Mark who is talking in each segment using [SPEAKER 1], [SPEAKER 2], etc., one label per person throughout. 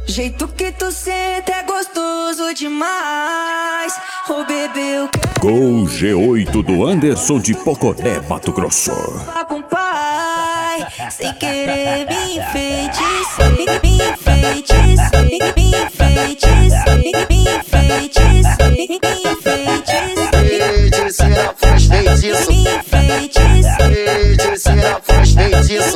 [SPEAKER 1] Jeito que tu senta é gostoso demais. Ô bebê, eu quero
[SPEAKER 2] Gol G8 do Anderson de Poconé, Mato Grosso.
[SPEAKER 1] falar com o pai, sem querer me enfeitiçar, me enfeitiçar, me enfeitiçar, me enfeitiçar, me enfeitiçar.
[SPEAKER 3] Feiticeira, faz feitiço. Feiticeira, faz feitiço.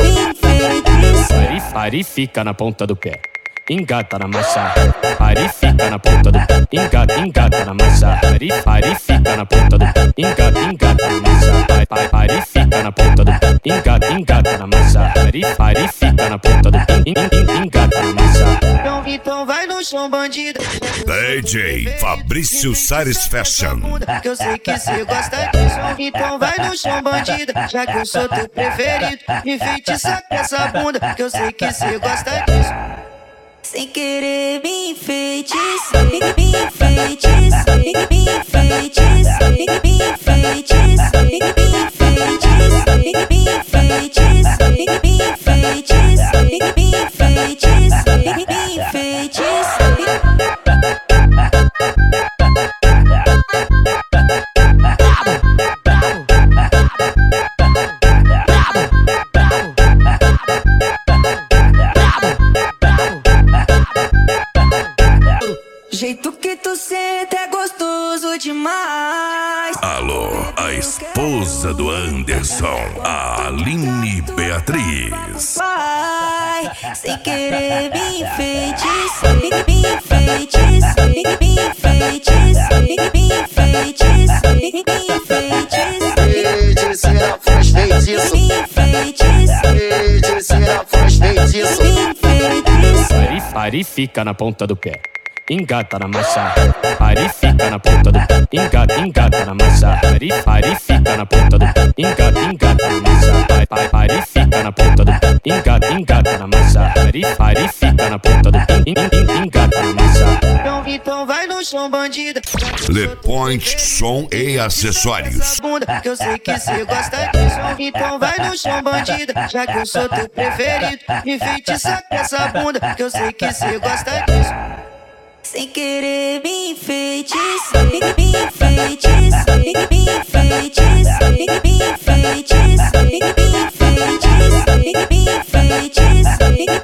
[SPEAKER 4] Ari fica na ponta do pé, engata na massa. Ari fica na ponta do pé, engata na massa. Ari fica na ponta do pé, engata na massa. Ari fica na ponta do pé, engata na massa. Ari fica na ponta do pé, engata na massa.
[SPEAKER 3] Então vai no chão, bandido.
[SPEAKER 5] DJ Fabrício Sares Fashion.
[SPEAKER 3] Que eu sei que cê gosta disso. Então vai no chão, bandido. Já que eu sou teu preferido, me enfeitiça com essa bunda. Que eu sei que cê gosta disso.
[SPEAKER 1] Sem querer me enfeitiçar, me enfeitiçar, me enfeitiçar, me enfeitiçar, me enfeitiçar, me enfeitiçar, me enfeitiçar, me enfeitiçar, me enfeitiçar. Jeito que tu senta é gostoso demais.
[SPEAKER 5] Alô, a esposa do Anderson, a Aline Beatriz.
[SPEAKER 1] Pai, sem querer me enfeitiçar, me enfeitiçar, me enfeitiçar, me enfeitiçar, me enfeitiçar.
[SPEAKER 3] Feiticeira, faz feitiço. Feiticeira, faz feitiço.
[SPEAKER 4] Ari fica na ponta do pé, engata na massa. Ari fica na ponta do pé, engata na massa. Ari fica na ponta do pé, engata na massa. Ari fica na ponta do pé, engata na massa. Ari fica na ponta do pé, engata na massa.
[SPEAKER 3] Então vai no chão, bandida.
[SPEAKER 5] Le Point Som e Acessórios.
[SPEAKER 3] Que eu sei que cê gosta disso. Então vai no chão, bandida. Já que eu sou teu preferido, me enfeitiça com essa bunda. Que eu sei que cê gosta disso.
[SPEAKER 1] Sem querer me enfeitiçar, me enfeitiçar, me enfeitiçar, me enfeitiçar, me enfeitiçar, me enfeitiçar, me enfeitiçar, me